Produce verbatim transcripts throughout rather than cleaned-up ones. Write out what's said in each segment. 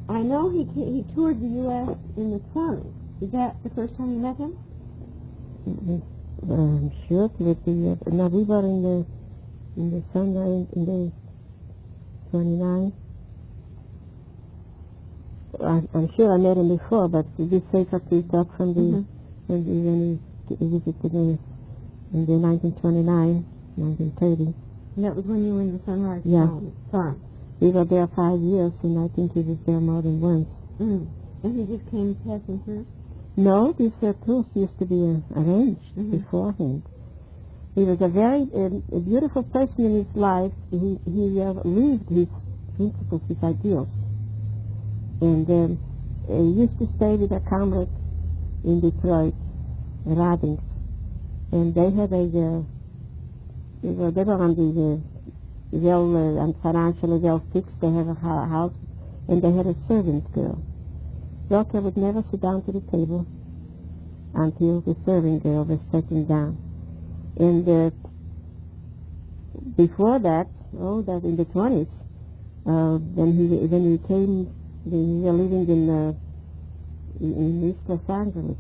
I know he he toured the U S in the twenties. Is that the first time you met him? Mm-hmm. I'm sure that the uh, now we were in the in the sunrise in the twenty-nine. I, I'm sure I met him before, but this take up the talk from the mm-hmm. when, the, when he visited me in the nineteen twenty-nine, nineteen thirty. And that was when you were in the Sunrise yeah. Farm. We were there five years, and I think he was there more than once. Mm. And he just came passing through? No, these uh, tours used to be uh, arranged mm-hmm. beforehand. He was a very uh, a beautiful person in his life. He, he uh, lived his principles, his ideals. And um, he used to stay with a comrade in Detroit, Radings. And they had a, uh, they, were, they were on the, uh, well, uh, and financially well fixed. They had a house, and they had a servant girl. Rocker would never sit down to the table until the servant girl was sitting down. And uh, before that, oh, that in the twenties, uh, when he when he came, we were living in uh, in East Los Angeles.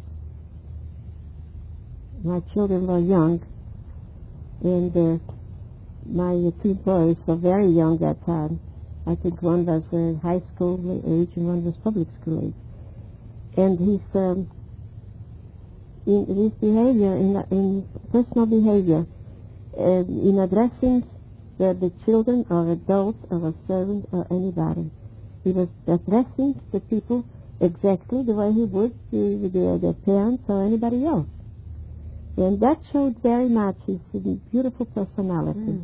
My children were young, and uh, my two boys were very young that time. I think one was uh, high school age and one was public school age. And his um, in his behavior, in, in personal behavior, uh, in addressing the, the children or adults or a servant or anybody, he was addressing the people exactly the way he would the, the, the parents or anybody else. And that showed very much his beautiful personality. Mm.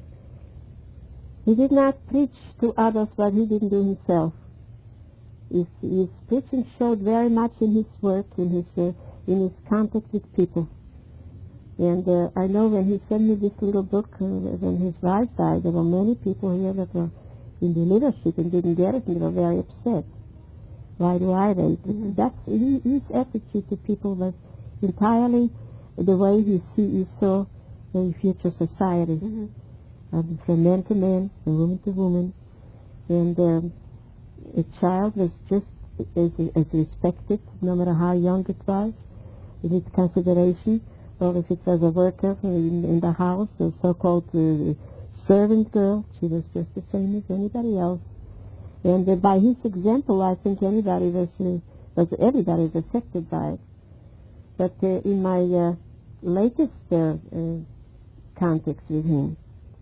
He did not preach to others what he didn't do himself. His, his preaching showed very much in his work, in his uh, in his contact with people. And uh, I know when he sent me this little book, uh, when his wife died, there were many people here that were in the leadership and didn't get it, and they were very upset. Why do I wait? Mm-hmm. That's he, his attitude to people was entirely the way he see he saw the future society, mm-hmm. um, from man to man, from woman to woman, and um, a child was just as, as respected, no matter how young it was, in its consideration, or if it was a worker in, in the house, a so-called uh, servant girl, she was just the same as anybody else. And uh, by his example, I think anybody was, uh, was everybody was affected by it. But uh, in my uh, latest uh, uh, context with him,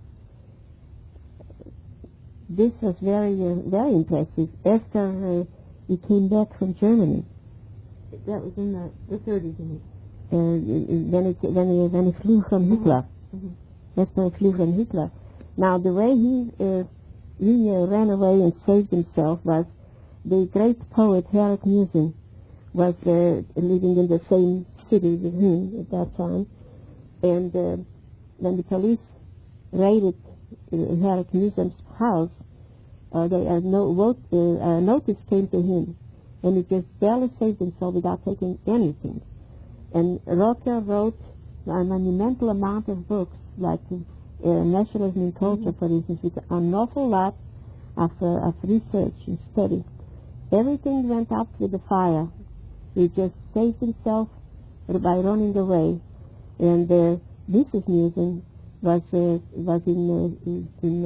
this was very, uh, very impressive. After uh, he came back from Germany, that was in the, the thirties, I mean. Uh, when, it, when, he, when he flew from Hitler. Mm-hmm. After he flew from Hitler. Now, the way he uh, he uh, ran away and saved himself was the great poet Herrick Musen was uh, living in the same city with him at that time. And uh, when the police raided uh, Herrick Musen's house, uh, they, uh, no, vote, uh, uh, notice came to him, and he just barely saved himself without taking anything. And Rocker wrote a monumental amount of books, like uh, Nationalism in Culture, for instance, with an awful lot of, uh, of research and study. Everything went up with the fire. He just saved himself by running away. And uh, Missus Musen was uh, was in uh, in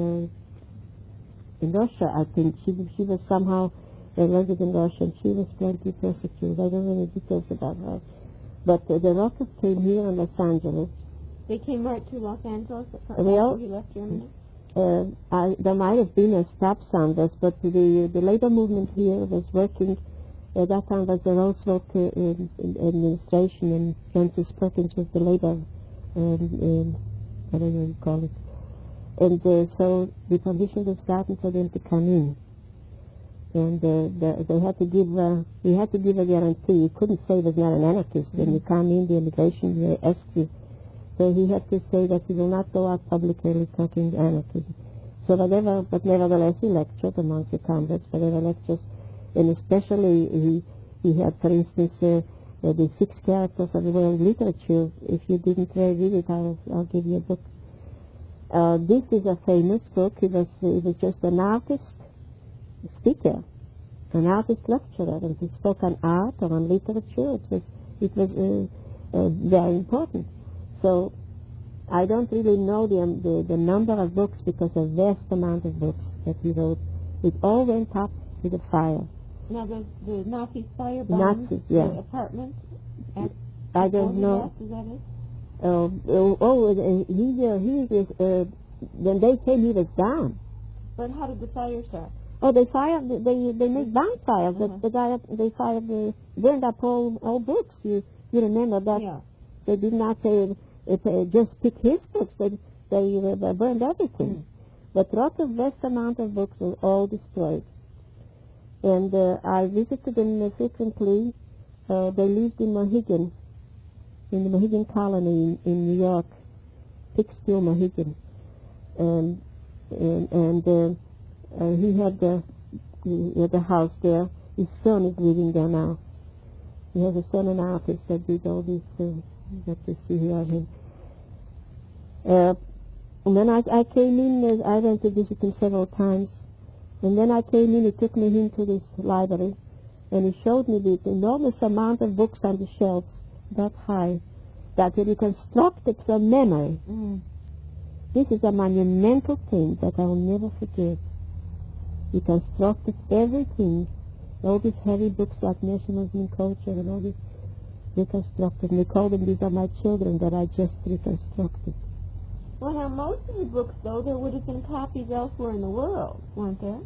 uh, in Russia, I think. She she was somehow a resident in Russia, and she was plenty persecuted. I don't know any details about her. But uh, the Rockers came here in Los Angeles. They came right to Los Angeles after well, he left Germany? Uh, I, there might have been a stop on this, but the the labor movement here was working. At that time was the Roosevelt uh, in, in administration, and Francis Perkins was the labor, um, um, I don't know what you call it. And uh, so the permission was gotten for them to come in. And uh, the, they had to give, uh, he had to give a guarantee. You couldn't say he was not an anarchist. Mm-hmm. When you come in, the immigration they asked you. So he had to say that he will not go out publicly talking anarchism. So whatever, but nevertheless he lectured amongst the converts, whatever lectures, and especially he he had, for instance, uh, uh, the six characters of the world literature. If you didn't read it, I'll, I'll give you a book. Uh, this is a famous book. He was, he was just an artist, speaker, an artist lecturer, and he spoke on art or on literature. It was it was uh, uh, very important. So I don't really know the, um, the the number of books because a vast amount of books that he wrote. It all went up with the fire. Now the the Nazis firebombed Nazis, yeah. the apartment. At I don't know. Death, is that it? Uh, oh, oh, uh, he uh, he was uh, when they came, he was down. But how did the fire start? Oh, they fired. They they made bonfires. Uh-huh. The, the guy they fired. They burned up all all books. You you remember that? Yeah. They did not uh, uh, just pick his books. They they uh, burned everything. Mm. But lots of vast amount of books were all destroyed. And uh, I visited them uh, frequently. Uh, they lived in Mohegan, in the Mohegan colony in, in New York, Pittsfield, Mohegan. And and, and uh, uh, he had the, the the house there. His son is living there now. He has a son, an artist that did all this uh, that you see here of him. Uh, and then I, I came in. Uh, I went to visit him several times. And then I came in. He took me into this library, and he showed me the enormous amount of books on the shelves, that high, that he reconstructed from memory. Mm. This is a monumental thing that I will never forget. He constructed everything, all these heavy books like Nationalism and Culture and all this reconstructed. And they called them, these are my children that I just reconstructed. Well, now, most of the books, though, there would have been copies elsewhere in the world, weren't there?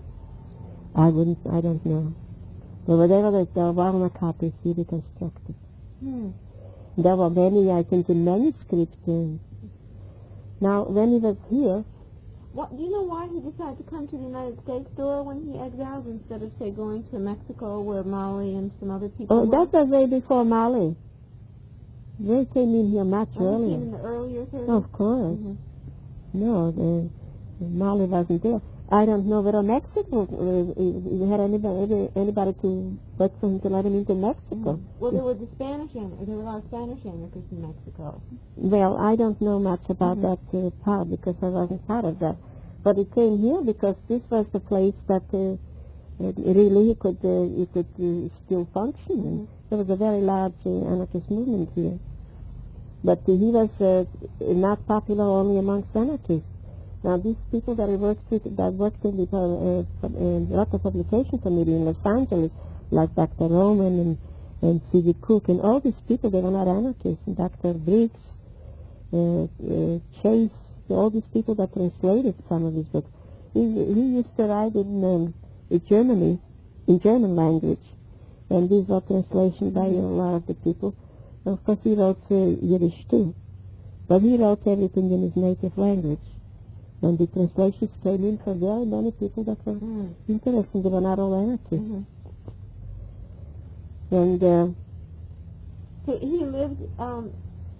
I wouldn't, I don't know. But whatever there were no copies, he reconstructed. Hmm. There were many, I think, in manuscript. Uh, now, when he was here... What, do you know why he decided to come to the United States, Dora, when he exiled, instead of, say, going to Mexico, where Mali and some other people Oh, were? that was way before Mali. They came in here much oh, earlier. Came in the earlier thirties? Of course. Mm-hmm. No, the, the Mali wasn't there. I don't know whether Mexico uh, had anybody, anybody to work for him to let him into Mexico. Mm-hmm. Well, there were the Spanish, there were a lot of Spanish anarchists in Mexico. Well, I don't know much about mm-hmm. that uh, part because I wasn't part of that. But it came here because this was the place that uh, it really could uh, it could uh, still function. Mm-hmm. And there was a very large uh, anarchist movement here. But uh, he was uh, not popular only amongst anarchists. Now, these people that I worked with, that worked in the uh, uh, Rotter Publication Committee in Los Angeles, like Doctor Roman and, and C V Cook, and all these people, they were not anarchists. And Doctor Briggs, uh, uh, Chase, all these people that translated some of his books. He, he used to write in, um, in Germany, in German language, and these were translations by a lot of the people. Of course, he wrote uh, Yiddish too, but he wrote everything in his native language. And the translations came in from very many people that were mm. interested. They were not all anarchists. Mm-hmm. And uh, so he lived um,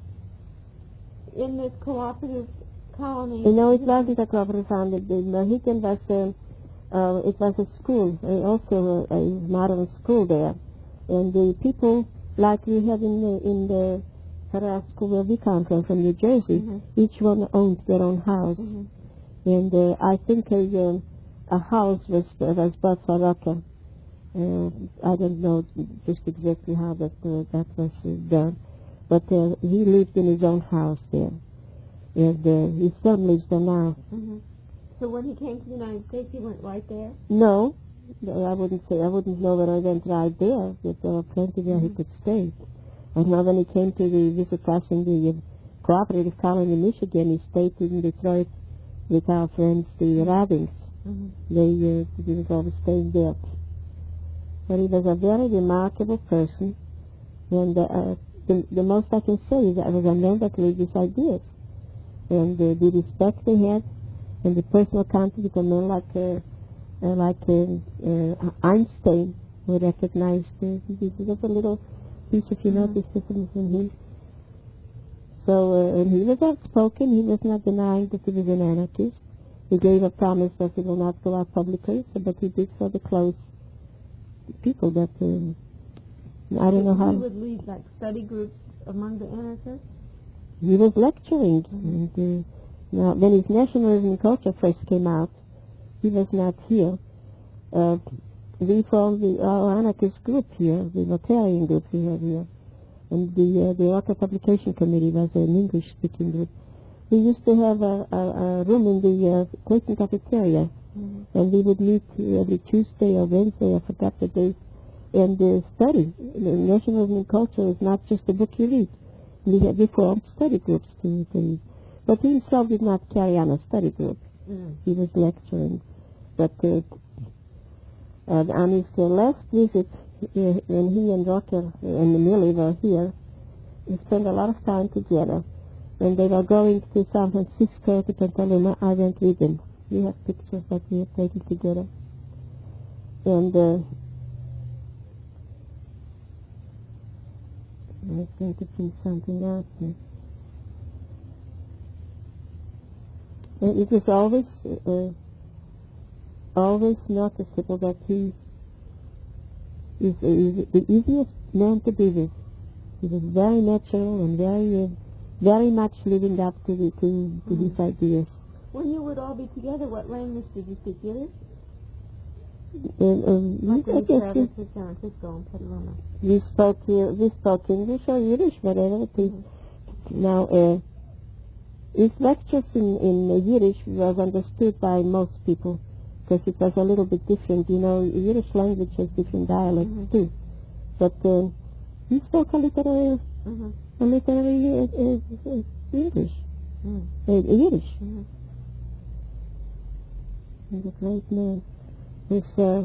in this cooperative colony. You know, it wasn't a cooperative colony. The Mohegan was uh, uh, it was a school, uh, also a, a modern school there, and the people. Like we have in the, in the Harass School where we come from, from New Jersey, mm-hmm. each one owned their own house. Mm-hmm. And uh, I think a, uh, a house was was bought for Rocker. Uh, I don't know just exactly how that uh, that was uh, done. But uh, he lived in his own house there. And uh, his son lives there now. Mm-hmm. So when he came to the United States, he went right there? No. I wouldn't say, I wouldn't know that I went right there, but there were plenty where mm-hmm. he could stay. And now when he came to the, visit us in the uh, cooperative colony in Michigan, he stayed in Detroit with our friends, the Rabins. Mm-hmm. They, uh, he was always staying there. But he was a very remarkable person, and uh, the, the most I can say is that I was a man that lived his ideas. And uh, the respect they had, and the personal contact with a man like... Uh, Uh, like uh, uh, Einstein, who recognized uh, just a little piece of humility mm-hmm. from him. So, uh, and he was outspoken. He was not denying that he was an anarchist. He gave a promise that he will not go out publicly, so, but he did for the close people that, uh, I don't so know how... He would lead, like, study groups among the anarchists? He was lecturing. Mm-hmm. And, uh, now, when his Nationalism and Culture first came out, he was not here. Uh, we formed the our anarchist group here, the Rotarian group we have here. And the uh, the Auto Publication Committee was an English-speaking group. We used to have a, a, a room in the uh, Clayton cafeteria, mm-hmm. and we would meet every Tuesday or Wednesday, I forgot the date, and uh, study. Nationalism and culture is not just a book you read. We had we formed study groups to, to read. But he himself did not carry on a study group. Mm. He was lecturing. But uh, uh, on his uh, last visit, uh, when he and Rocker and Millie were here, we spent a lot of time together. When they were going to San Francisco, to Petaluma, I went with them. We have pictures that we have taken together. And uh, I was going to print something out here. And it was always, uh, always noticeable that he is, is the easiest man to be with. He was very natural and very, uh, very much living up to, the, to, to mm-hmm. his ideas. When you would all be together, what language did you speak? Yiddish? And, um, like I guess we, to San Francisco and Petaluma. We spoke, uh, we spoke English or Yiddish, whatever it is. Mm-hmm. Now, uh, his lectures in, in uh, Yiddish was understood by most people because it was a little bit different. You know, Yiddish language has different dialects mm-hmm. too. But uh, he spoke a literary, mm-hmm. a literary uh, uh, uh, English, mm. uh, Yiddish. Mm-hmm. He's a great man. He's, uh,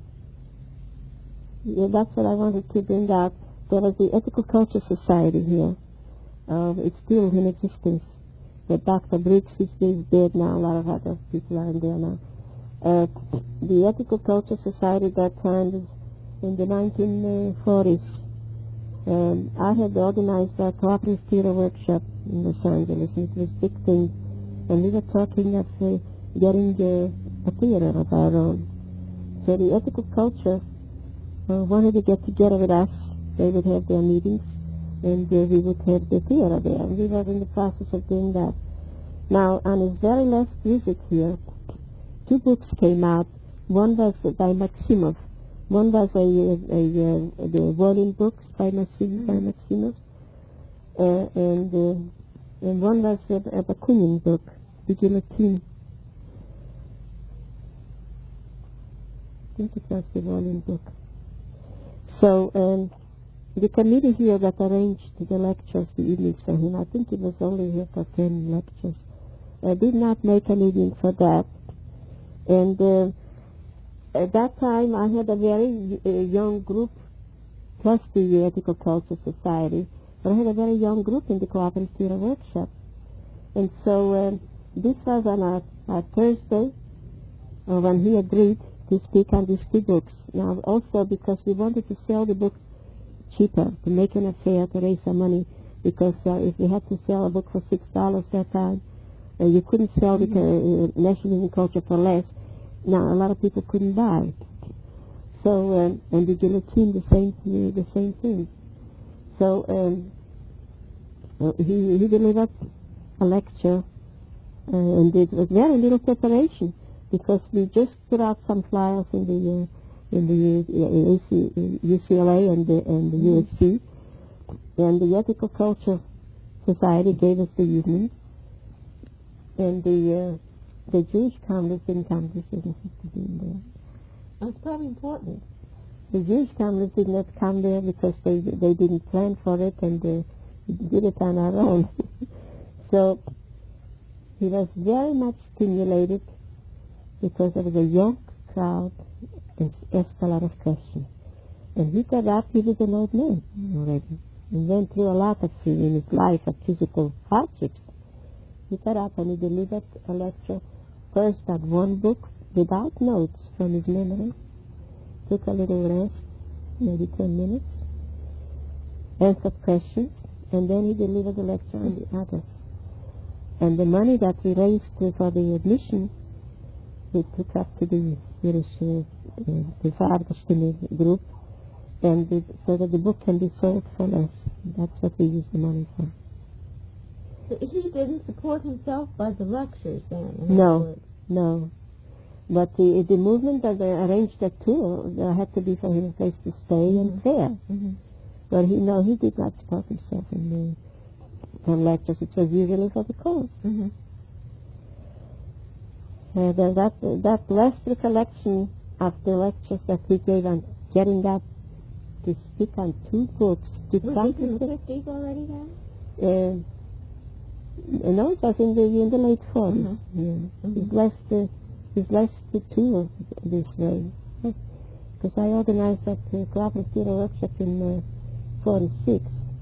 yeah, that's what I wanted to bring out. There was the Ethical Culture Society here. Uh, it's still in existence. But Doctor Briggs is, is dead now. A lot of other people are in there now. Uh, the Ethical Culture Society at that time was in the nineteen forties. Um, I had organized a cooperative theater workshop in Los Angeles, and it was a big thing. And we were talking of uh, getting uh, a theater of our own. So the Ethical Culture uh, wanted to get together with us. They would have their meetings, and uh, we would have the theater there. And we were in the process of doing that. Now, on his very last visit here, two books came out. One was uh, by Maximov. One was a, a, a, a the volume books by, Maxim, by Maximov, uh, and uh, and one was a, a Bakunin book, the Guillotine. I think it was the volume book. So um, the committee here that arranged the lectures, the evenings for him, I think it was only here for ten lectures, uh, did not make an evening for that. And uh, at that time, I had a very uh, young group, plus the Ethical Culture Society, but I had a very young group in the Cooperative Theater Workshop. And so uh, this was on a, a Thursday, uh, when he agreed to speak on these two books. Now, also because we wanted to sell the books cheaper, to make an affair, to raise some money, because uh, if we had to sell a book for six dollars that time, uh, you couldn't sell mm-hmm. the uh, Nationalism Culture for less. Now, a lot of people couldn't buy. So, um, and the Guillotine, the same, the same thing. So, um, uh, he, he delivered a lecture, uh, and it was very little preparation, because we just put out some flyers in the uh, in the uh, U C L A and the, and the U S C, and the Ethical Culture Society gave us the evening, and the uh, the Jewish Congress didn't come. This didn't have to be in there. That's probably important. The Jewish Congress did not come there because they they didn't plan for it, and they did it on our own. So he was very much stimulated, because there was a young crowd and asked a lot of questions. And he got up, he was an old man already, and went through a lot of in his life of physical hardships. He got up and he delivered a lecture, first on one book, without notes from his memory, took a little rest, maybe ten minutes, answered questions, and then he delivered the lecture on the others. And the money that we raised for the admission, we took up to the Yiddish, uh, uh, the Farderstimme group, and it, so that the book can be sold for less. That's what we use the money for. So he didn't support himself by the lectures then? No, no. But the the movement that they arranged that tour, there had to be for him a place to stay Mm-hmm. and fare. Mm-hmm. But he no, he did not support himself in the from lectures. It was usually for the cause. Mm-hmm. Uh, the, that that last recollection of the lectures that he gave on getting up to speak on two books to Was come this in the to fifties already then? uh, no, it was in the in the late forties. Mm-hmm. Yeah. Mm-hmm. His last uh, his last tour this way. Yes, because I organized that uh, cooperative theater workshop in uh, forty-six.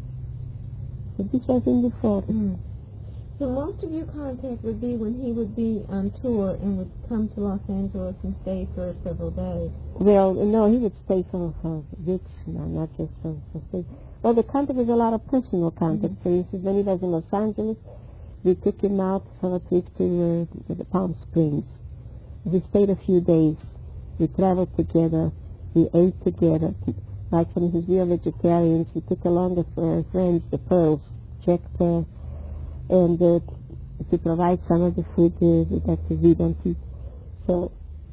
So this was in the forties. Mm. So most of your contact would be when he would be on tour and would come to Los Angeles and stay for several days. Well, no, he would stay for, for weeks, no, not just for, for stay. Well, the contact was a lot of personal contact. Mm-hmm. For instance, when he was in Los Angeles, we took him out for a trip to, uh, to the Palm Springs. We stayed a few days. We traveled together. We ate together. Like, for instance, we are vegetarians. We took along the uh, friends, the Pearls, Jack Pearl, and uh, to provide some of the food uh, that we don't eat. So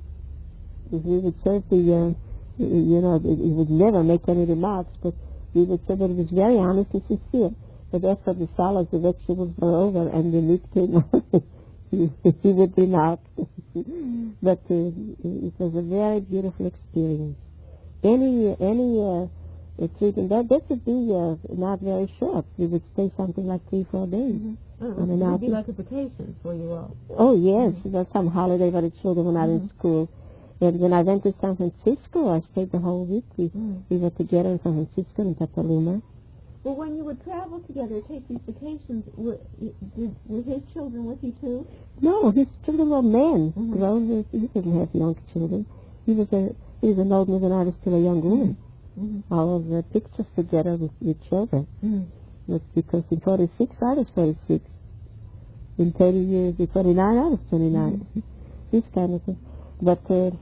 we would serve the, uh, you know, he would never make any remarks, but we would say that it was very honest and sincere. But after the salads, the vegetables were over and the meat came out, he, he would remark. But uh, it was a very beautiful experience. Any any uh, treatment, that, that would be uh, not very short. We would stay something like three, four days. Mm-hmm. Oh, on an it would be outing. like a vacation for you all. Oh, yes. Mm-hmm. It was some holiday where the children were not Mm-hmm. in school. And when I went to San Francisco, I stayed the whole week. We, Mm. we were together in San Francisco and Petaluma. Well, when you would travel together, take these vacations, were, did, were his children with you too? No, his children were men. Mhm. Grown. He didn't have young children. He was a he was an old man when I was still a young woman. Mm-hmm. All of the pictures together with, with children. Mm-hmm. But because in forty-six I was forty-six. In thirty years, in twenty-nine I was twenty-nine. Mm-hmm. This kind of thing. But uh,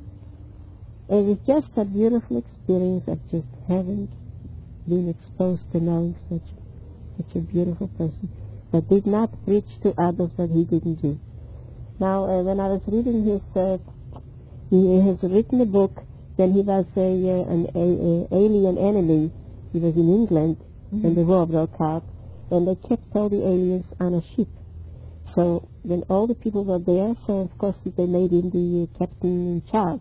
it was just a beautiful experience of just having been exposed to knowing such such a beautiful person that did not preach to others that he didn't do. Now, uh, when I was reading his, uh, he has written a book. Then he was a, uh, an a, a alien enemy. He was in England, Mm-hmm. and the war broke out, and they kept all the aliens on a ship. So when all the people were there, so of course they made him the uh, captain in charge.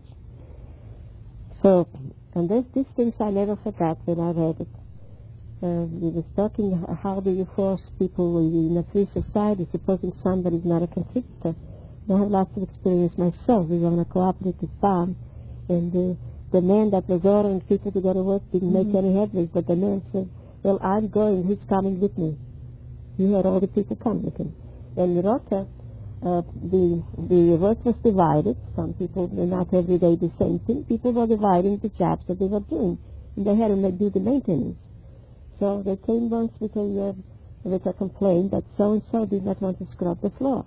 So, and this, these things I never forgot when I read it. Uh, he was talking h- how do you force people in a free society, supposing somebody's not a contributor. I have lots of experience myself. We were on a cooperative farm, and uh, the man that was ordering people to go to work didn't Mm-hmm. make any headway, but the man said, well, I'm going, who's coming with me? He had all the people come with him. And Rota, uh, the the work was divided. Some people were not every day the same thing. People were dividing the jobs that they were doing, and they had to do the maintenance. So they came once with a, uh, with a complaint that so-and-so did not want to scrub the floor.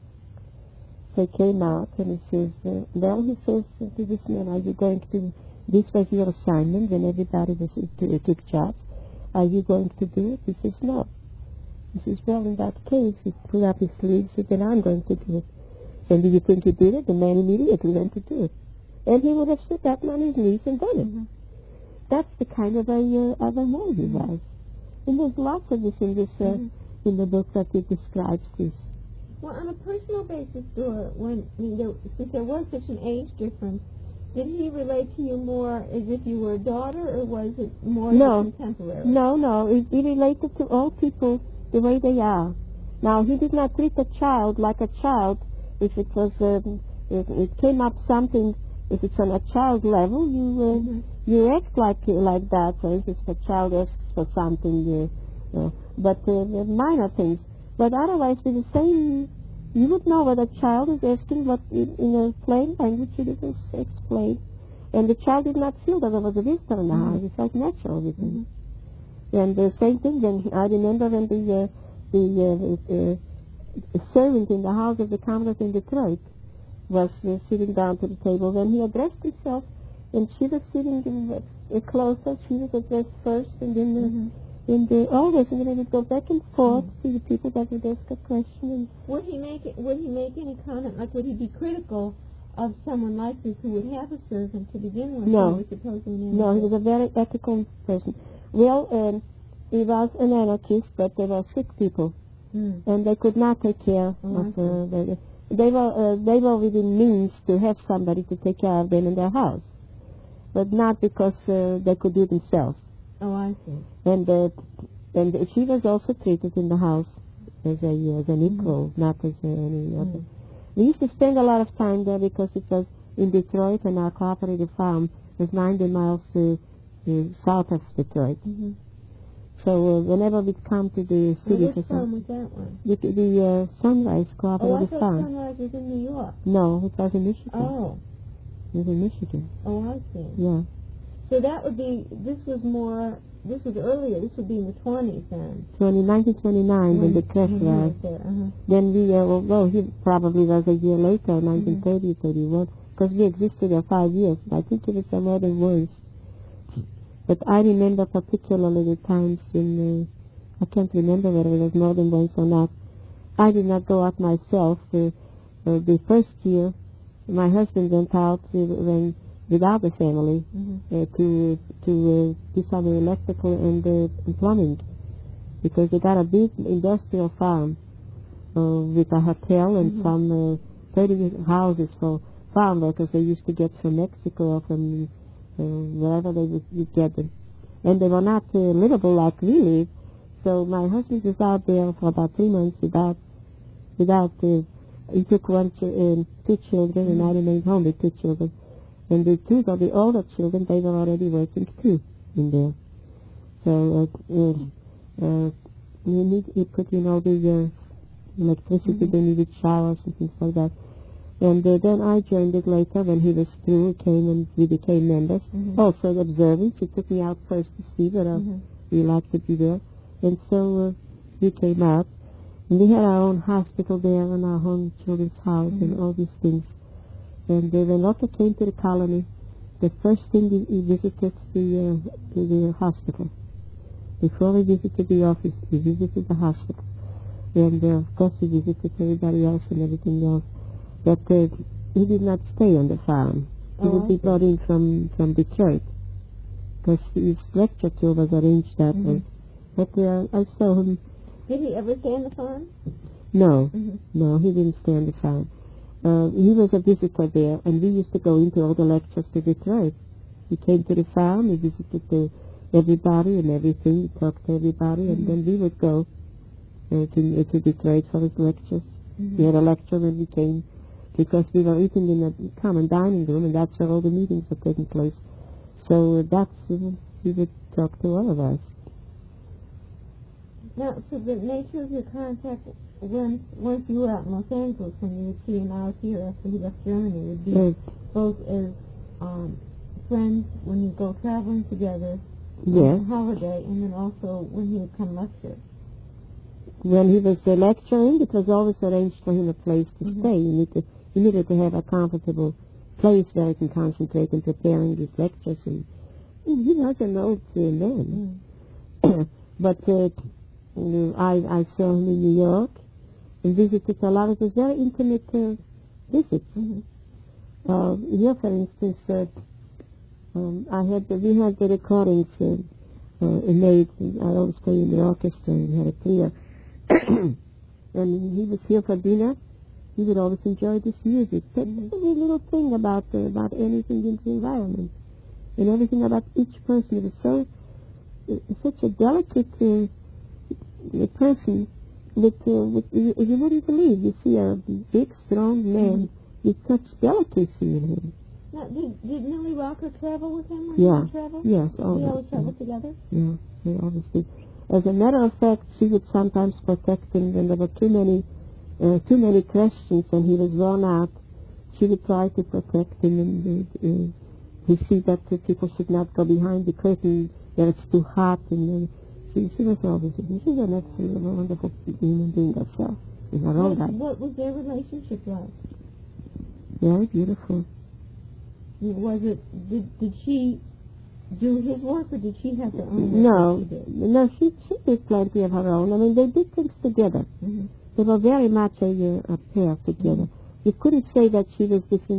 So he came out and he says, uh, well, he says to this man, are you going to, this was your assignment when everybody was, uh, took jobs. Are you going to do it? He says, no. He says, well, in that case, he pulled up his sleeves and said, then I'm going to do it. And do you think he did it? The man immediately went to do it. And he would have sat down on his knees and done it. Mm-hmm. That's the kind of a, uh, of a man he was. And there's lots of this in this, uh, Mm-hmm. in the book that it describes this. Well, on a personal basis, Dora, when I mean, there, since there was such an age difference, did he relate to you more as if you were a daughter, or was it more No. as a contemporary? No, no, he, he related to all people the way they are. Now, he did not treat a child like a child. If it was, um, if it came up something, if it's on a child level, you uh, Mm-hmm. you act like like that. For instance, if a child asks for something, uh, uh, but uh, minor things. But otherwise, with the same, you would know what a child is asking, but in, in a plain language, it is explained. And the child did not feel that there was a visitor in the Mm-hmm. house. It felt natural with him. Mm-hmm. And the same thing, then I remember when the, uh, the uh, uh, servant in the house of the Commonwealth in Detroit was uh, sitting down to the table, when he addressed himself, and she was sitting in, uh, closer, she was addressed first, and then uh, Mm-hmm. in the, always, and then he would go back and forth to the people that would ask a question. And Would he make it, would he make any comment, like would he be critical of someone like this who would have a servant to begin with. No. He was supposedly an No, he anarchist. was a very ethical person. Well, um, he was an anarchist, but they were sick people, Mm. and they could not take care Oh, of. I see. Uh, they, they were uh, they were within means to have somebody to take care of them in their house, but not because uh, they could do it themselves. Oh, I see. And uh, and she was also treated in the house as a as an equal, Mm-hmm. not as any other. Mm. We used to spend a lot of time there because it was in Detroit, and our cooperative farm was ninety miles uh, uh, south of Detroit. Mm-hmm. So uh, whenever we'd come to the Well, city which for farm some, was that one? the, the uh, Sunrise Oh, I Cooperative thought Farm. Sunrise was in New York. No, it was in Michigan. Oh. It was in Michigan. Oh, I see. Yeah. So that would be, this was more, this was earlier, this would be in the twenties then. So in nineteen twenty-nine, when, the crash when he was, was there. Uh-huh. then we, uh, well, well, he probably was a year later, nineteen thirty, thirty-one, because we existed there five years. I think it was some more than once. But I remember particularly the times when, uh, I can't remember whether it was more than once or not. I did not go out myself. Uh, uh, the first year, my husband went out uh, when, without the family Mm-hmm. uh, to to uh, do some electrical and, uh, and plumbing, because they got a big industrial farm uh, with a hotel and Mhm. some uh, thirty houses for farm workers they used to get from Mexico or from uh, wherever they would, would get them. And they were not uh, livable like we live. So my husband was out there for about three months without, without, uh, he took one, ch- uh, two children, and I remained home with two children. And the two of the older children, they were already working too in there. So uh, uh, uh, you need, you put in all the uh, electricity, Mhm. they needed showers and things like that. And uh, then I joined it later when he was through, he came and we became members. Mhm. Also the observance, he took me out first to see whether Mhm. we liked to be there. And so uh, we came out. And we had our own hospital there and our own children's house Mhm. and all these things. And uh, when Lotte came to the colony, the first thing he, he visited the, uh, the, the hospital. Before we visited the office, we visited the hospital. And uh, of course we visited everybody else and everything else. But uh, he did not stay on the farm. He Oh, would I be see. brought in from, from Detroit, because his lecture tour was arranged that Mhm. way. But uh, I saw him. Did he ever stay on the farm? No, Mm-hmm. no, he didn't stay on the farm. Uh, he was a visitor there, and we used to go into all the lectures to Detroit. He came to the farm, he visited the, everybody and everything, he talked to everybody, Mhm. and then we would go uh, to, uh, to Detroit for his lectures. Mm-hmm. He had a lecture when we came, because we were eating in a common dining room, and that's where all the meetings were taking place. So uh, that's when he would talk to all of us. Now, so the nature of your contact once once you were out in Los Angeles, when you would see him out here after he left Germany, would be Uh, both as um, friends when you go traveling together yes. on a holiday, and then also when he would come lecture. When he was uh, lecturing, it was always arranged for him a place to Mhm. stay. You need to, he needed to have a comfortable place where he can concentrate in preparing his lectures. And, and he was an old uh, man. Mm. But uh, you know, I, I saw him in New York and visited a lot. It was very intimate uh, visits. Mm-hmm. Uh, here, for instance, uh, um, I had the, we had the recordings uh, uh, made. I always play in the orchestra and had it clear. And he was here for dinner. He would always enjoy this music. But Mhm. every little thing about uh, about anything in the environment and everything about each person. It was so uh, such a delicate uh, uh, person that uh, with, you, you wouldn't believe. You see a big, strong man with such delicacy in him. Now, did, did Millie Rocker travel with him when Yeah. he would travel? Yes, They always. always traveled together? Yeah, they obviously. As a matter of fact, she would sometimes protect him when there were too many, uh, too many questions and he was worn out. She would try to protect him, and uh, uh, he see that uh, people should not go behind the curtain where it's too hot. And uh, she, she was always, she was an excellent, wonderful human being herself in her own What, right. what was their relationship like? Very beautiful. Was it, did, did she do his work, or did she have her own work No, that she did? no, she, she did plenty of her own. I mean, they did things together. Mm-hmm. They were very much a, uh, a pair together. Mm-hmm. You couldn't say that she was different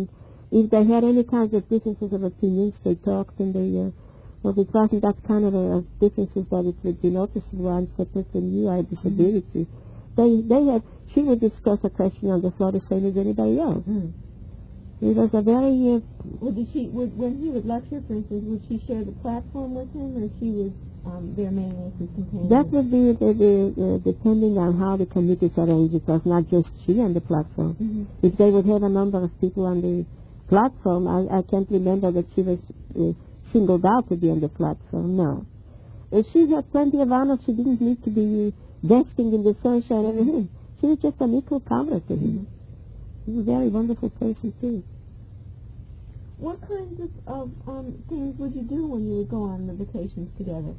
if they had any kinds of differences of opinions, they talked and they, uh, well, it wasn't that kind of a, of differences that it would be noticeable. I'm separate from you, I disagree with you. They, they had, she would discuss a question on the floor the same as anybody else. Mm. It was a very... Uh, well, did she, would, when he would lecture, for instance, would she share the platform with him, or she was um, there mainly as his companion? That would be the, the, uh, depending on how the committees arranged. It was not just she on the platform. Mm-hmm. If they would have a number of people on the platform, I, I can't remember that she was uh, singled out to be on the platform, no. Uh, she had plenty of honor. She didn't need to be basking in the sunshine and everything. She was just an equal comrade to him. Mm-hmm. He was a very wonderful person, too. What kinds of, of um, things would you do when you would go on the vacations together?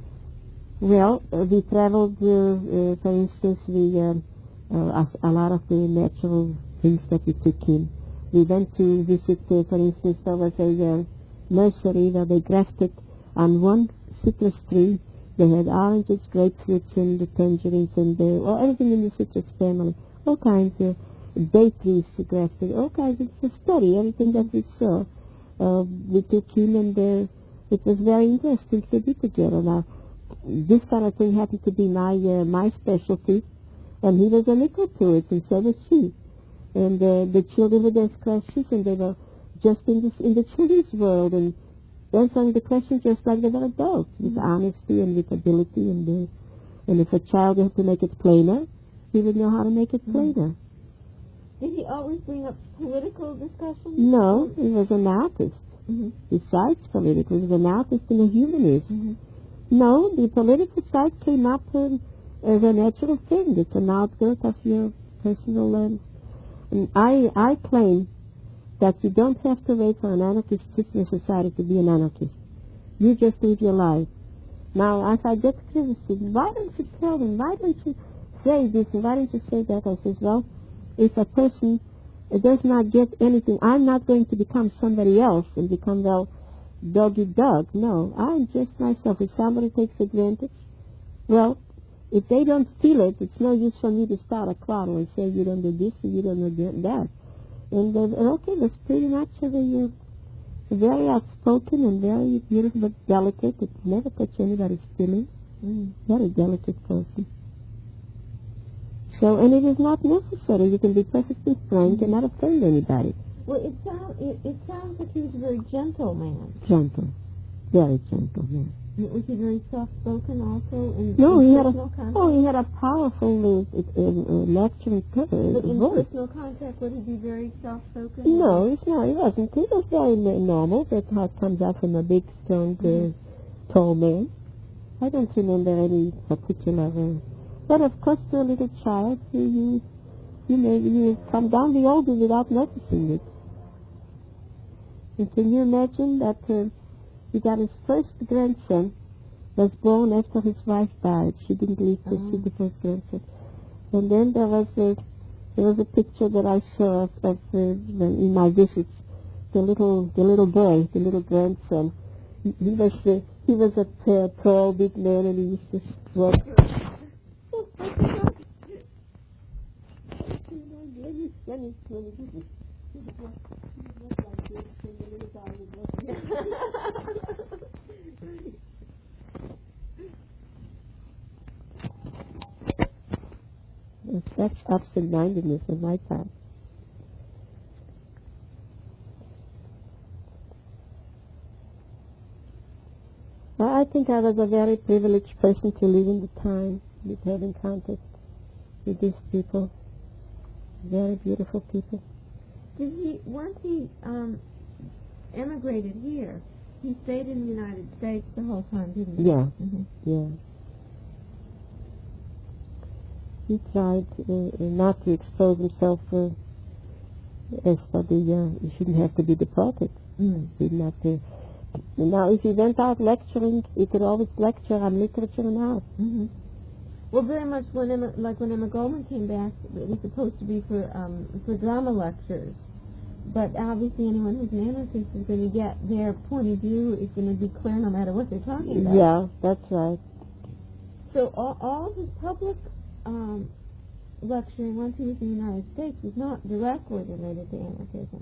Well, uh, we traveled, uh, uh, for instance, we, uh, uh, a, a lot of the natural things that we took in. We went to visit, uh, for instance, there was a uh, nursery where they grafted on one citrus tree. They had oranges, grapefruits, and the tangerines, and uh, or anything in the citrus family. All kinds of date trees grafted, all kinds of a study, everything that we saw. Uh, we took in, and uh, it was very interesting to be together. Now, this kind of thing happened to be my uh, my specialty, and he was an equal to it, and so was she. And uh, the children would ask questions, and they were just in this in the children's world, and answering the questions just like they were adults, with mm-hmm. honesty and with ability. And uh, and if a child had to make it plainer, he would know how to make it plainer. Mm-hmm. Did he always bring up political discussions? No, he was an artist. Mm-hmm. Besides political, he was an artist and a humanist. Mm-hmm. No, the political side came up um, as a natural thing. It's an outgrowth of your personal... Um, and I, I claim that you don't have to wait for an anarchist system society to be an anarchist. You just live your life. Now, if I get criticism, why don't you tell them? Why don't you say this and why don't you say that? I says, well, if a person does not get anything, I'm not going to become somebody else and become, well, dog-eat-dog. No, I'm just myself. If somebody takes advantage, well, if they don't feel it, it's no use for me to start a quarrel and say you don't do this and you don't do that. And, uh, okay, that's pretty much a uh, very outspoken and very beautiful but delicate. It never touch anybody's feelings. Mm. Very delicate person. So, and it is not necessary. You can be perfectly frank mm-hmm. and not offend anybody. Well, it sounds it, it sounds like he was a very gentle man. Gentle, very gentle, yeah. Was he very soft-spoken also? In, no, in he had a contact? oh, he had a powerful uh, uh, uh, lecturing uh, But in voice. personal contact, would he be very soft-spoken? No, he's not. He wasn't. He was very normal. That's how it comes out from a big, strong, mm-hmm. uh, tall man. I don't remember any particular. Uh, but of course, to a little child, you you, you may you come down the older without noticing it. And can you imagine that? Uh, He got his first grandson, was born after his wife died. She didn't live to oh. see the first grandson. And then there was a there was a picture that I saw of, of uh, in my visits. The little the little boy, the little grandson. He, he was uh, he was a uh, tall, big man, and he used to walk. That's absent-mindedness on my part. Well, I think I was a very privileged person to live in the time with having contact with these people. Very beautiful people. Did he, once he um, emigrated here, he stayed in the United States the whole time, didn't he? Yeah, mm-hmm. yeah. He tried uh, not to expose himself uh, as for the, uh, he shouldn't have to be deported. Mm. He didn't have to. Now, if he went out lecturing, he could always lecture on literature and art. Mm-hmm. Well, very much when Emma, like when Emma Goldman came back, it was supposed to be for um, for drama lectures. But obviously anyone who's an anarchist is going to get their point of view is going to be clear no matter what they're talking about. Yeah, that's right. So all, all of his public um, lecturing once he was in the United States was not directly related to anarchism.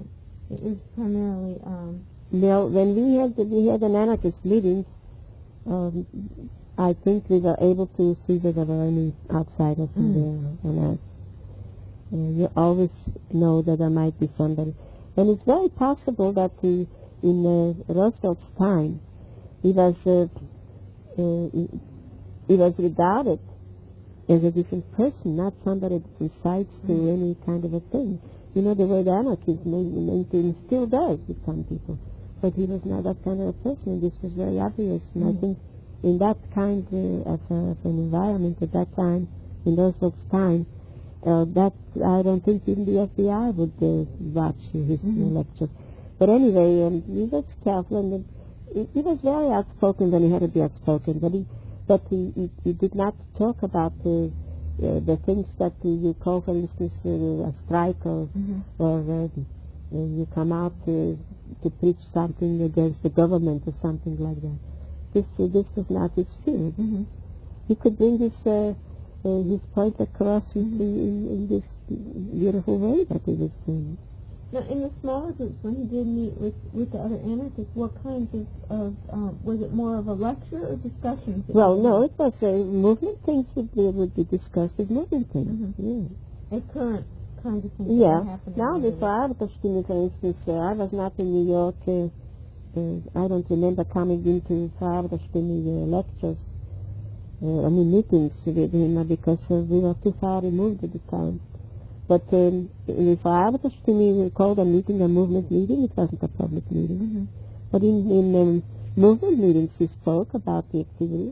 It was primarily. Um, Now, when we had the, we had an anarchist meeting, um, I think we were able to see that there were any outsiders in Mm. there. And, uh, uh, you always know that there might be somebody. And it's very possible that he, in uh, Roosevelt's time, he was uh, uh, he, he was regarded as a different person, not somebody that incites to Mm. any kind of a thing. You know, the word anarchism maintains still does with some people. But he was not that kind of a person, and this was very obvious. And Mm. I think in that kind uh, of, uh, of an environment at that time, in Roosevelt's time, uh, that I don't think even the F B I would uh, watch his Mm-hmm. uh, lectures. But anyway, um, he was careful, and uh, he, he was very outspoken when he had to be outspoken. But he, but he, he, he did not talk about the uh, the things that uh, you call, for instance, uh, a strike, or Mm-hmm. or uh, uh, you come out to to preach something against the government or something like that. This uh, this was not his field. Mm-hmm. He could bring this uh, uh, his point across with the, in, in this beautiful way that he was doing. Now, in the smaller groups, when he did meet with, with the other anarchists, what kinds of, of um, was it more of a lecture or discussions? that Well, you no, had? it was uh, movement things would be, would be discussed as movement things. Mhm. Yeah. As current kinds of things that Yeah. were happening. Now, already. before Arbeiterstimme, for instance, uh, I was not in New York. Uh, uh, I don't remember coming into Arbeiterstimme uh, lectures. Uh, I mean, meetings with him uh, because uh, we were too far removed at the time. But um, if Arbeiterstimme called a meeting a movement meeting, it wasn't a public meeting. Mhm. But in, in um, movement meetings, he spoke about the activities.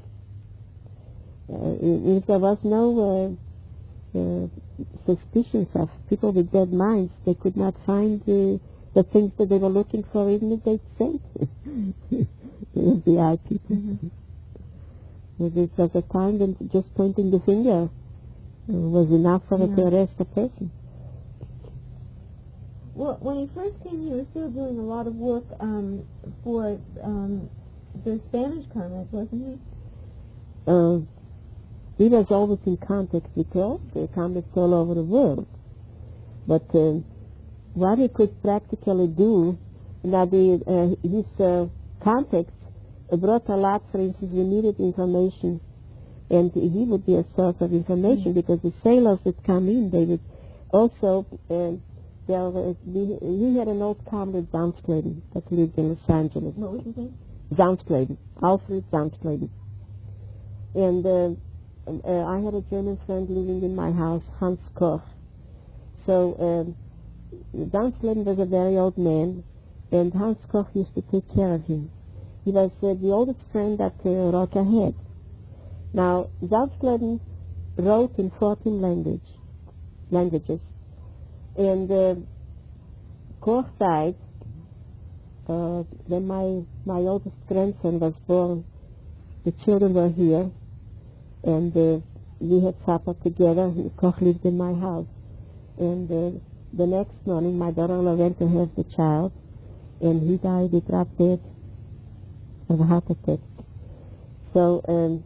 Uh, if there was no uh, uh, suspicions of people with dead minds, they could not find uh, the things that they were looking for, even if they'd say it. The F B I people. Mhm. It was a time when just pointing the finger uh, was enough for it to Yeah. arrest a person. Well, when he first came, he was still doing a lot of work um, for um, the Spanish comrades, wasn't he? Uh, he was always in contact with all the comrades all over the world. But uh, what he could practically do, now the, uh, his uh, contacts brought a lot. For instance, we needed information, and he would be a source of information, Mm. because the sailors that come in, they would also, uh, there was, we, he had an old comrade, Zamskleden, that lived in Los Angeles. What was his name? Zamskleden, Alfred Zamskleden. And uh, uh, I had a German friend living in my house, Hans Koch. So um, Zamskleden was a very old man, and Hans Koch used to take care of him. He was uh, the oldest friend that uh, Roca had. Now, Zamskleden wrote in fourteen language, languages, and uh, Koch died uh, when my, my oldest grandson was born. The children were here, and uh, we had supper together. Koch lived in my house. And uh, the next morning, my daughter-in-law went to have the child, and he died. He dropped dead of a heart attack. So um,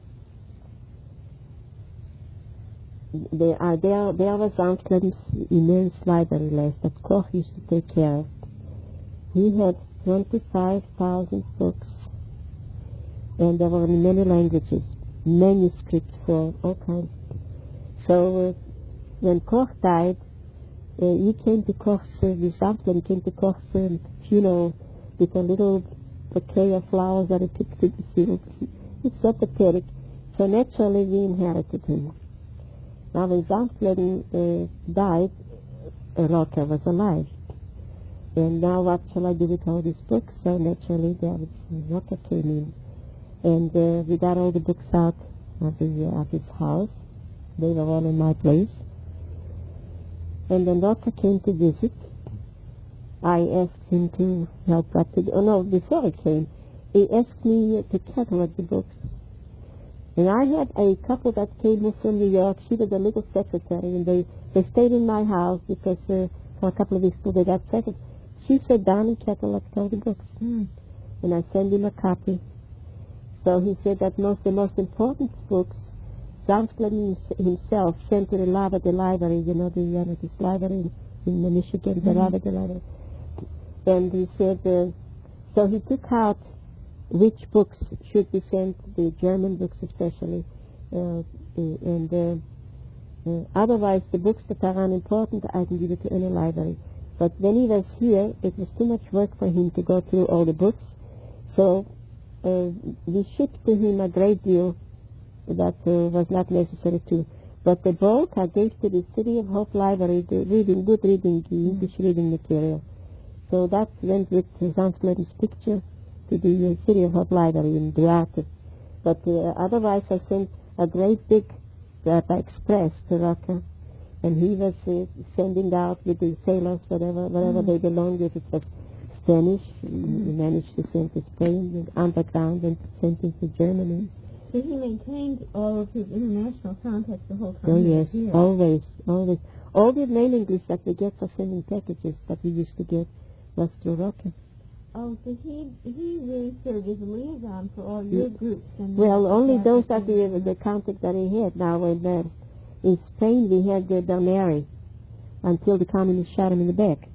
there, are, there, there was Zamskleden's immense library left that Koch used to take care of. He had twenty-five thousand books, and there were in many languages, manuscripts for all kinds. So uh, when Koch died, uh, he came to Koch's, uh, the Zamskleden came to Koch's um, funeral with a little bouquet of flowers that he picked in the field. It's so pathetic. So naturally we inherited him. Now when Zamskleden uh, died, uh, Roca was alive. And now what shall I do with all these books? So naturally there was, uh, Roca came in. And uh, we got all the books out of, the, uh, of his house. They were all in my place. And when Roca came to visit, I asked him to help practice. Oh no, before he came, he asked me to catalog the books. And I had a couple that came from New York. She was a little secretary, and they, they stayed in my house because uh, for a couple of weeks till they got settled. She sat down and cataloged all the books. Mm. And I sent him a copy. So he said that most the most important books, Zamskleden himself sent to the Labrador Library, you know, the anarchist library in, in Michigan, the Mm-hmm. Labrador Library. And he said, uh, so he took out which books should be sent, the German books especially, uh, and uh, uh, otherwise the books that are unimportant, I can give it to any library. But when he was here, it was too much work for him to go through all the books, so uh, we shipped to him a great deal that uh, was not necessary to. But the bulk I gave to the City of Hope Library, the reading, good reading, the English reading material. So that went with Zandvliet's picture to the uh, City of Hope Library in Duarte. But uh, otherwise I sent a great big uh, express to Roca, and he was uh, sending out with the sailors, whatever, wherever mm. they belonged, if it was Spanish, mm. we managed to send to Spain, underground, and sent it to Germany. So he maintained all of his international contacts the whole time. Oh yes, here. always, always. All the mailing lists that we get for sending packages that we used to get was through Roca. Oh, so he he really served as a liaison for all your yeah. groups. And well, only those that we, the contact that he had. Now, in, uh, in Spain, we had uh, Belneri until the communists shot him in the back.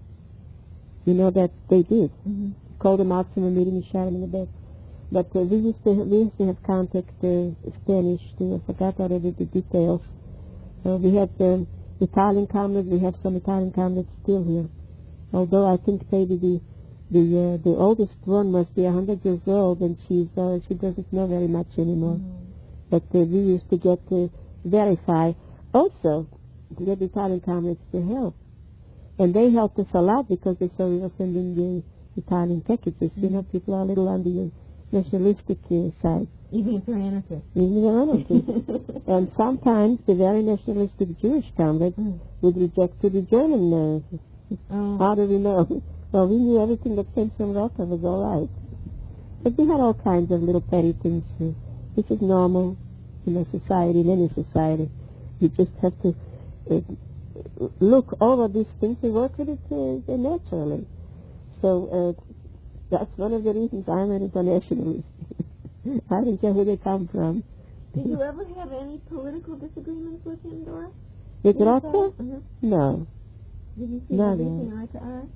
You know that they did. Mm-hmm. Called him out from a meeting and shot him in the back. But uh, we used to we used to have contact uh, Spanish too. I forgot already the details. Uh, we had um, Italian comrades. We have some Italian comrades still here. Although I think maybe the the uh, the oldest one must be a hundred years old, and she's uh, she doesn't know very much anymore. Mm-hmm. But uh, we used to get to verify also to get Italian comrades to help, and they helped us a lot because they saw we were sending the Italian packages. Mm-hmm. You know, people are a little on the nationalistic uh, side. Even if they're anarchists. Even they're anarchists. And sometimes the very nationalistic Jewish comrades mm. would reject to the German. Uh, oh. How do we know? Well, we knew everything that came from Roca was all right. But we had all kinds of little petty things. Uh, this is normal in a society, in any society. You just have to uh, look over these things and work with it uh, naturally. So uh, that's one of the reasons I'm an internationalist. I don't care where they come from. Did you ever have any political disagreements with him, Dora? With Roca? Uh-huh. No. Did you see no, everything no. eye to eye?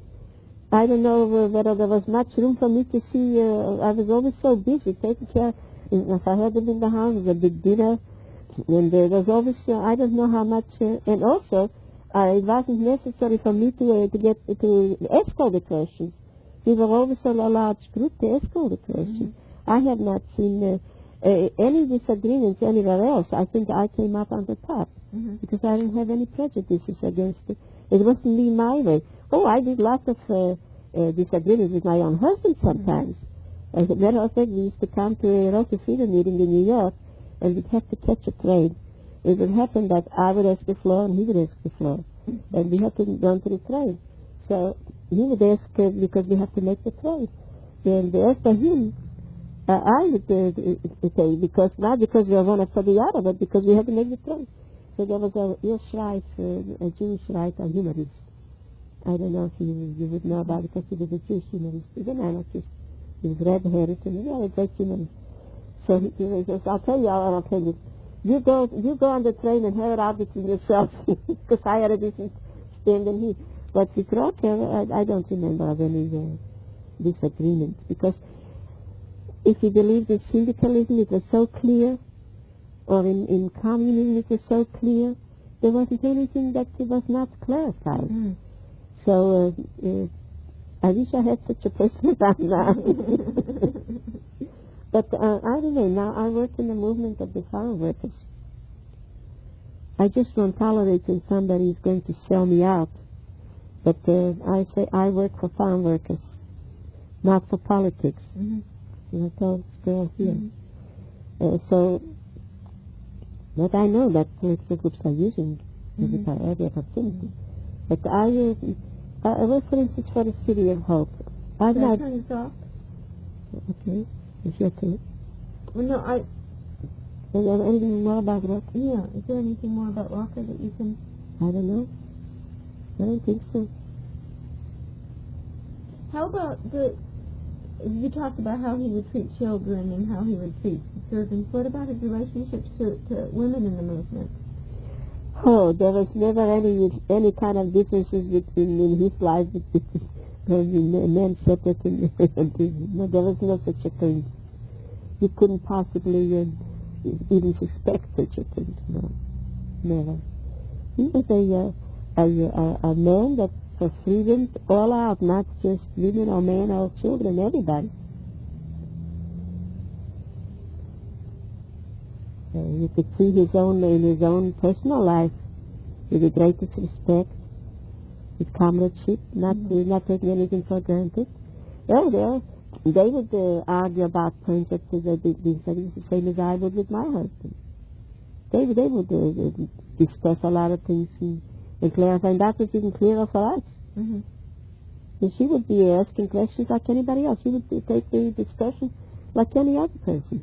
I don't know whether there was much room for me to see. Uh, I was always so busy taking care. If I had them in the house, it was a big dinner. And there was always, uh, I don't know how much. Uh, and also, uh, it wasn't necessary for me to, uh, to get to ask all the questions. We were always a large group to ask all the questions. Mm-hmm. I have not seen uh, uh, any disagreements anywhere else. I think I came up on the top mm-hmm. because I didn't have any prejudices against it. It wasn't me my way. Oh, I did lots of uh, uh, disagreements with my own husband sometimes. Mm-hmm. As a matter of fact, we used to come to a Roca Freedom meeting in New York, and we'd have to catch a train. It would happen that I would ask the floor and he would ask the floor, mm-hmm. and we had to run to the train. So he would ask uh, because we have to make the train. And after him, uh, I would uh, say, because not because we were one after the other, but because we had to make the train. So there was a Urs Reich, uh, a Jewish writer, humorist. I don't know if you, you would know about it because he was a Jewish humorist. He was an anarchist. He was red-haired and he was a great humorist. So he, he says, I'll tell you our opinion. You go, you go on the train and have it out between yourselves because I had a different stand than he. But with Roca, I, I don't remember of any uh, disagreement because if you believed in syndicalism, it was so clear, or in, in communism, it was so clear, there wasn't anything that was not clarified. Mm. So uh, uh, I wish I had such a person around now. But uh, I don't know, now I work in the movement of the farm workers. I just won't tolerate when somebody is going to sell me out. But uh, I say I work for farm workers, not for politics. Mm-hmm. And I told this girl here. Mm-hmm. Uh, so, but I know that political groups are using mm-hmm. every opportunity. But I, uh, I work, for instance, for the City of Hope. I'm Can not. I turn this off? Okay, it's your turn. Well, no, I. Is there anything more about Roca? Yeah, is there anything more about Roca that you can? I don't know. I don't think so. How about the? You talked about how he would treat children and how he would treat servants. What about his relationships to, to women in the movement? Oh, there was never any any kind of differences between in his life with, And men said that in, no, there was no such a thing. You couldn't possibly uh, even suspect such a thing. No, never. He was a, uh, a, a, a man that for freedom all out, not just women or men or children, everybody. Uh, you could see his own in his own personal life with the greatest respect, with comradeship, not mm-hmm. uh, not taking anything for granted. Well, there they would uh, argue about points that they did the same as I would with my husband. They they would uh, discuss a lot of things and, and clarify, and that was even clearer for us. Mm-hmm. And she would be asking questions like anybody else. She would uh, take the discussion like any other person.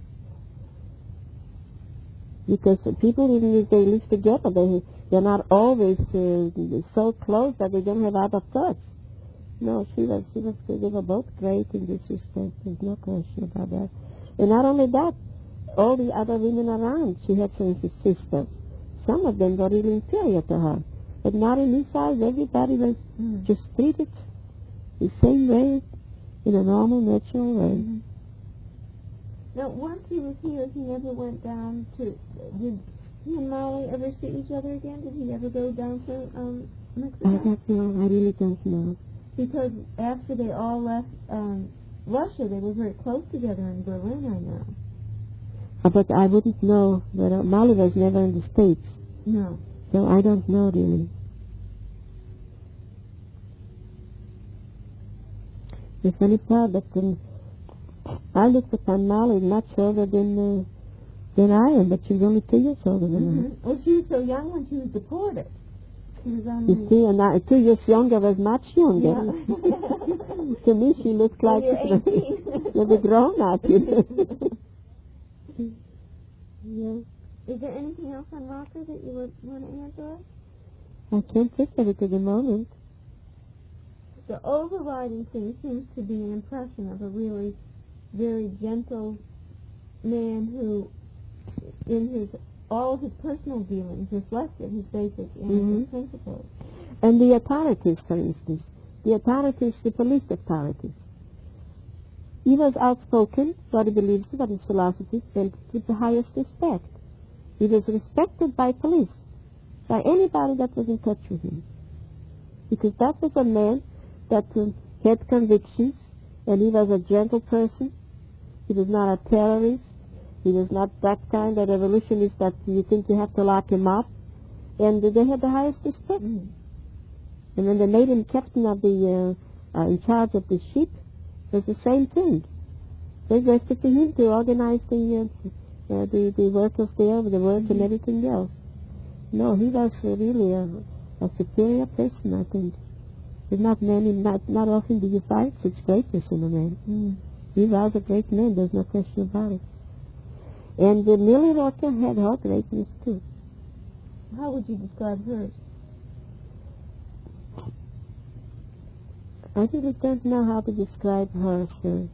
Because people, even if they live together, they, they're not always uh, so close that they don't have other thoughts. No, she was, she was, they were both great in this respect. There's no question about that. And not only that, all the other women around, she had, for instance, sisters. Some of them were really inferior to her. But not in his eyes. Everybody was mm. just treated the same way, in a normal, natural way. Mm-hmm. Now, once he was here, he never went down to... Did he and Molly ever see each other again? Did he ever go down to um, Mexico? I don't know. I really don't know. Because after they all left um, Russia, they were very close together in Berlin, I know. Uh, but I wouldn't know. But uh, Molly was never in the States. No. So I don't know, really. The funny part that... Um, I looked upon Molly much older than uh, than I am, but she was only two years older than mm-hmm. I. Well, she was so young when she was deported. She was only... You see, and I, two years younger was much younger. Yeah. To me, she looked like a grown up. You know? Yeah. Is there anything else on Rocker that you would want to add to it? I can't think of it at the moment. The overriding thing seems to be an impression of a really very gentle man who, in his all of his personal dealings, reflected his basic mm-hmm. principles. And the authorities, for instance, the authorities, the police authorities. He was outspoken, what he believes, what his philosophies, and with the highest respect. He was respected by police, by anybody that was in touch with him. Because that was a man that um, had convictions, and he was a gentle person. He was not a terrorist. He was not that kind of revolutionist that you think you have to lock him up. And uh, they had the highest respect. Mm. And when they made him captain of the, uh, uh, in charge of the ship, it was the same thing. They rested to him to organize the, uh, uh, the, the workers there, the work mm-hmm. and everything else. No, he was uh, really a, a superior person, I think. There's not many, not, not often do you find such greatness in a man. Mm. He was a great man, there's no question about it. And uh, Millie Rocker had her greatness too. How would you describe hers? I really don't know how to describe her, sir.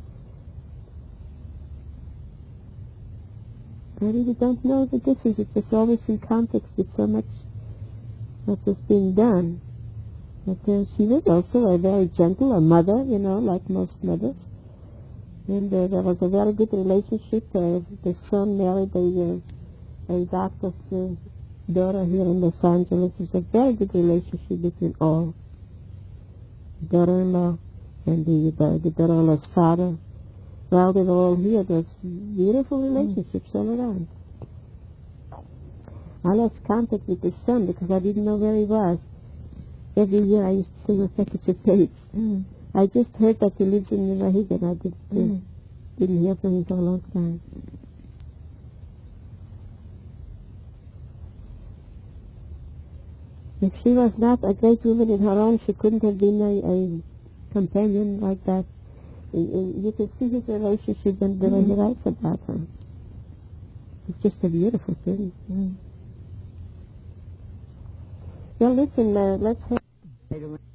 I really don't know the difference. It was always in context with so much that was being done. But uh, she was also a very gentle, a mother, you know, like most mothers. And uh, there was a very good relationship. Uh, the son married a, uh, a doctor's uh, daughter here in Los Angeles. It was a very good relationship between all. The daughter-in-law and the, the, the daughter-in-law's father. While they were all here, there was beautiful relationships mm. all around. I lost contact with the son because I didn't know where he was. Every year I used to send a package of dates. Mm. I just heard that he lives in Mohegan. I did, uh, mm. didn't hear from him for a long time. If she was not a great woman in her own, she couldn't have been a, a companion like that. You can see his relationship and the way mm. he writes about her. It's just a beautiful thing. Mm. Well, listen, uh, let's have...